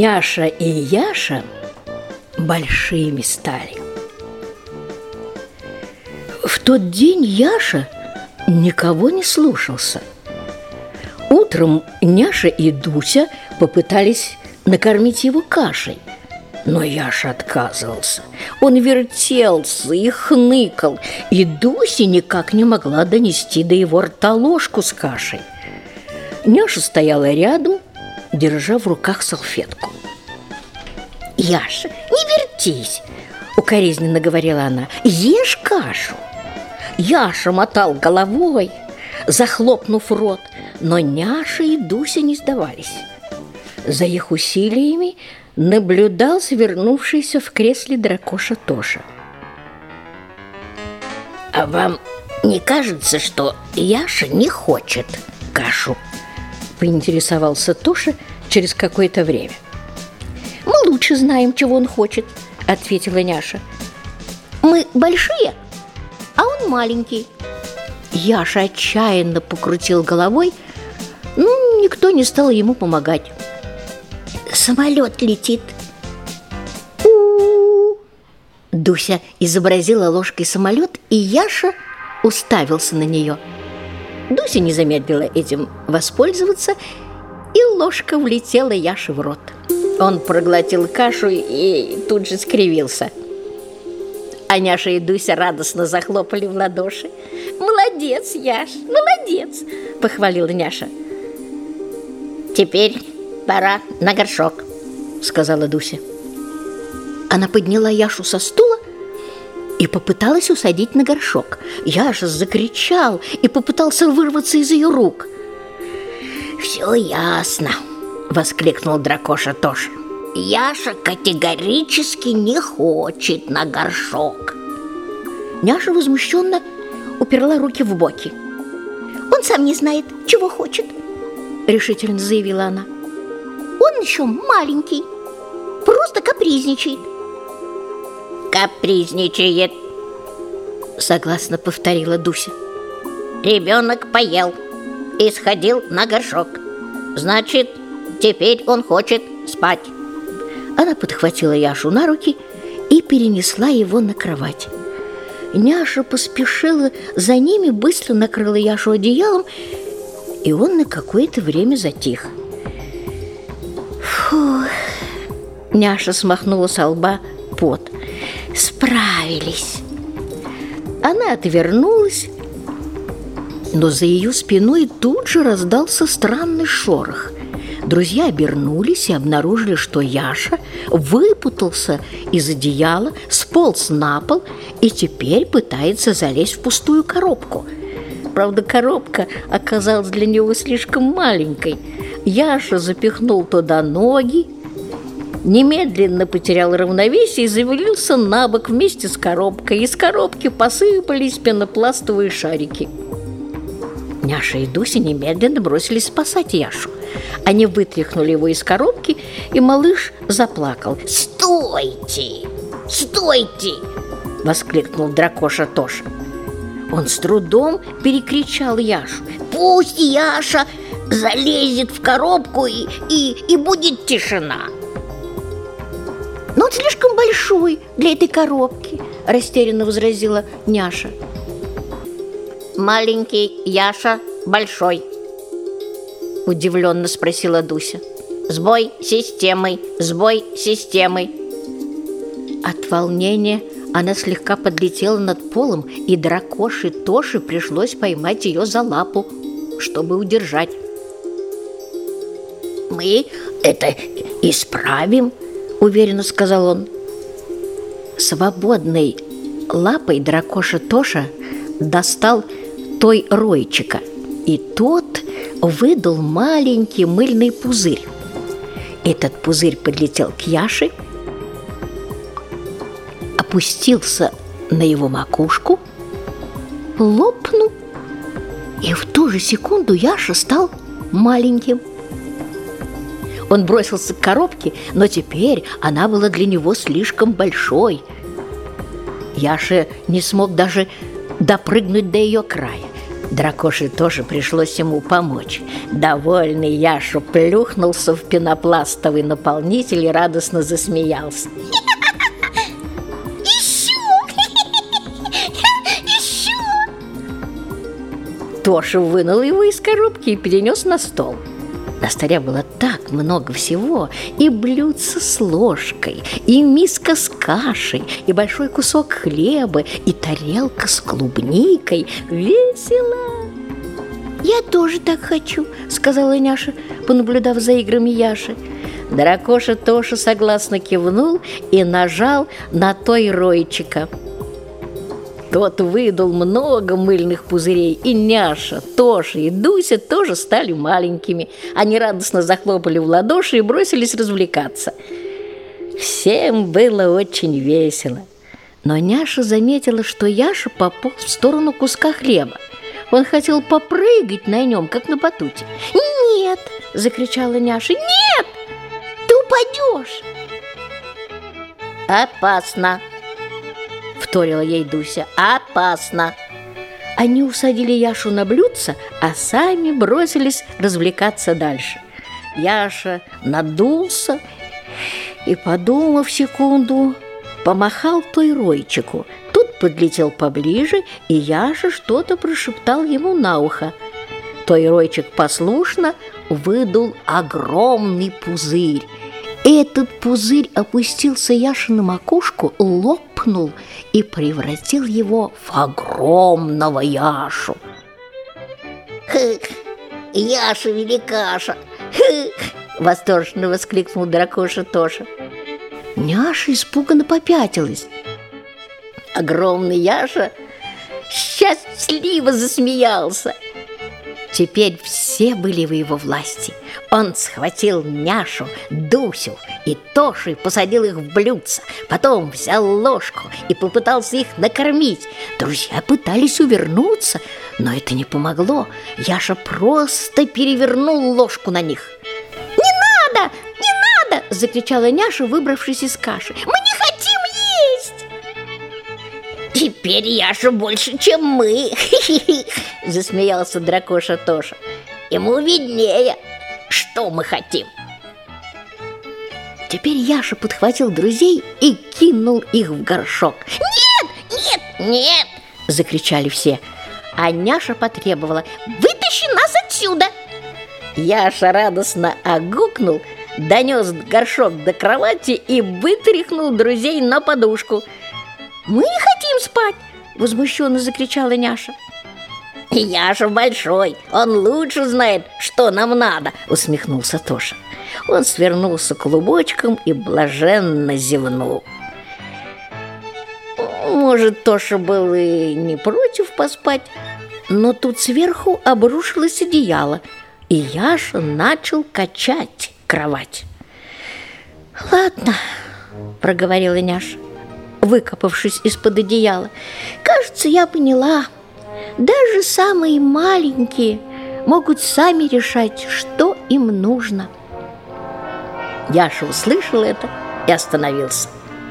Няша и Яша большими стали. В тот день Яша никого не слушался. Утром Няша и Дуся попытались накормить его кашей, но Яша отказывался. Он вертелся и хныкал, и Дуся никак не могла донести до его рта ложку с кашей. Няша стояла рядом, держа в руках салфетку. «Яша, не вертись!» – укоризненно говорила она. «Ешь кашу!» Яша мотал головой, захлопнув рот, но Няша и Дуся не сдавались. За их усилиями наблюдал свернувшийся в кресле дракоша Тоша. «А вам не кажется, что Яша не хочет кашу?» – поинтересовался Тоша через какое-то время. «Мы лучше знаем, чего он хочет», – ответила Няша. «Мы большие, а он маленький». Яша отчаянно покрутил головой, но никто не стал ему помогать. «Самолет летит». У-у-у. Дуся изобразила ложкой самолет, и Яша уставился на нее. Дуся не замедлила этим воспользоваться, и ложка влетела Яше в рот. Он проглотил кашу и тут же скривился. А Няша и Дуся радостно захлопали в ладоши. «Молодец, Яш, молодец!» – похвалила Няша. «Теперь пора на горшок», – сказала Дуся. Она подняла Яшу со стула и попыталась усадить на горшок. Яша закричал и попытался вырваться из ее рук. «Все ясно», – воскликнул дракоша Тоша. «Яша категорически не хочет на горшок». Няша возмущенно уперла руки в боки. «Он сам не знает, чего хочет», – решительно заявила она. «Он еще маленький, просто капризничает». «Капризничает», – согласно повторила Дуся. «Ребенок поел и сходил на горшок. Значит, теперь он хочет спать». Она подхватила Яшу на руки и перенесла его на кровать. Няша поспешила за ними, быстро накрыла Яшу одеялом, и он на какое-то время затих. «Фух!» – Няша смахнула со лба пот. «Справились!» Она отвернулась, но за ее спиной тут же раздался странный шорох. Друзья обернулись и обнаружили, что Яша выпутался из одеяла, сполз на пол и теперь пытается залезть в пустую коробку. Правда, коробка оказалась для него слишком маленькой. Яша запихнул туда ноги, немедленно потерял равновесие и завалился на бок вместе с коробкой. Из коробки посыпались пенопластовые шарики. Няша и Дуся немедленно бросились спасать Яшу. Они вытряхнули его из коробки, и малыш заплакал. «Стойте! Стойте!» – воскликнул дракоша Тоша. Он с трудом перекричал Яшу. «Пусть Яша залезет в коробку, и будет тишина». «Но он слишком большой для этой коробки», – растерянно возразила Няша. «Маленький Яша большой», – удивленно спросила Дуся. «Сбой системы, сбой системы». От волнения она слегка подлетела над полом, и дракоше Тоше пришлось поймать ее за лапу, чтобы удержать. «Мы это исправим», – уверенно сказал он. Свободной лапой дракоша Тоша достал той ройчика, и тот выдал маленький мыльный пузырь. Этот пузырь подлетел к Яше, опустился на его макушку, лопнул, и в ту же секунду Яша стал маленьким. Он бросился к коробке, но теперь она была для него слишком большой. Яша не смог даже допрыгнуть до ее края. Дракоше тоже пришлось ему помочь. Довольный Яша плюхнулся в пенопластовый наполнитель и радостно засмеялся. Еще! Тоша вынул его из коробки и перенес на стол. На столе было так много всего: и блюдце с ложкой, и миска с кашей, и большой кусок хлеба, и тарелка с клубникой. Весело! «Я тоже так хочу», — сказала Няша, понаблюдав за играми Яши. Дракоша Тоша согласно кивнул и нажал на тойройчика. Тот выдал много мыльных пузырей, и Няша, Тоша и Дуся тоже стали маленькими. Они радостно захлопали в ладоши и бросились развлекаться. Всем было очень весело. Но Няша заметила, что Яша пополз в сторону куска хлеба. Он хотел попрыгать на нем, как на батуте. «Нет!» – закричала Няша. «Нет! Ты упадешь!» «Опасно!» – вторила ей Дуся. «Опасно!» Они усадили Яшу на блюдце, а сами бросились развлекаться дальше. Яша надулся и, подумав секунду, помахал тойройчику. Тот подлетел поближе, и Яша что-то прошептал ему на ухо. Тойройчик послушно выдул огромный пузырь. Этот пузырь опустился Яше на макушку, лопнул и превратил его в огромного Яшу. «Хых, Яша-великаша! Хых!» – восторженно воскликнул Дракоша Тоша. Няша испуганно попятилась. Огромный Яша счастливо засмеялся. Теперь все были в его власти. Он схватил Няшу, Дусю и Тошу и посадил их в блюдце. Потом взял ложку и попытался их накормить. Друзья пытались увернуться, но это не помогло. Яша просто перевернул ложку на них. «Не надо! Не надо!» – закричала Няша, выбравшись из каши. «Мы не хотим есть!» «Теперь Яша больше, чем мы!» – засмеялся Дракоша Тоша. «Ему виднее, что мы хотим!» Теперь Яша подхватил друзей и кинул их в горшок. «Нет! Нет! Нет!» – закричали все. А Няша потребовала: «Вытащи нас отсюда!» Яша радостно огукнул, донес горшок до кровати и вытряхнул друзей на подушку. «Мы не хотим спать!» – возмущенно закричала Няша. «Яша большой, он лучше знает, что нам надо!» – усмехнулся Тоша. Он свернулся клубочком и блаженно зевнул. Может, Тоша был и не против поспать, но тут сверху обрушилось одеяло, и Яша начал качать кровать. «Ладно», – проговорила Няша, выкопавшись из-под одеяла. «Кажется, я поняла. Даже самые маленькие могут сами решать, что им нужно». Яша услышал это и остановился.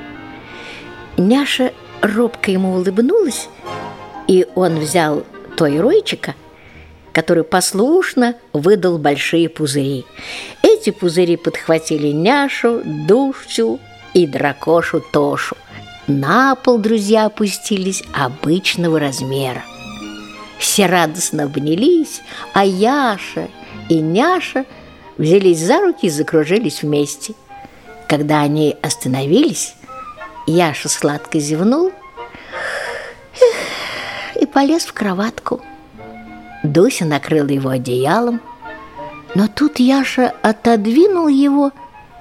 Няша робко ему улыбнулась, и он взял тойройчика, который послушно выдал большие пузыри. Эти пузыри подхватили Няшу, Дусю и Дракошу Тошу. На пол друзья опустились обычного размера. Все радостно обнялись, а Яша и Няша взялись за руки и закружились вместе. Когда они остановились, Яша сладко зевнул и полез в кроватку. Дуся накрыла его одеялом, но тут Яша отодвинул его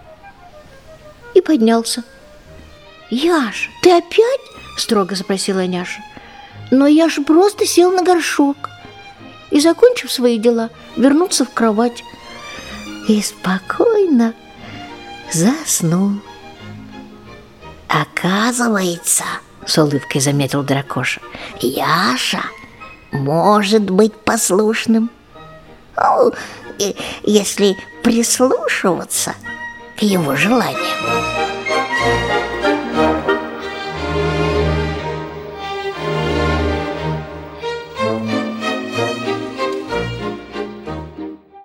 и поднялся. «Яша, ты опять?» – строго спросила Няша. «Но я же просто сел на горшок и, закончив свои дела, вернулся в кровать и спокойно заснул». «Оказывается, — с улыбкой заметил Дракоша, — Яша может быть послушным, если прислушиваться к его желаниям».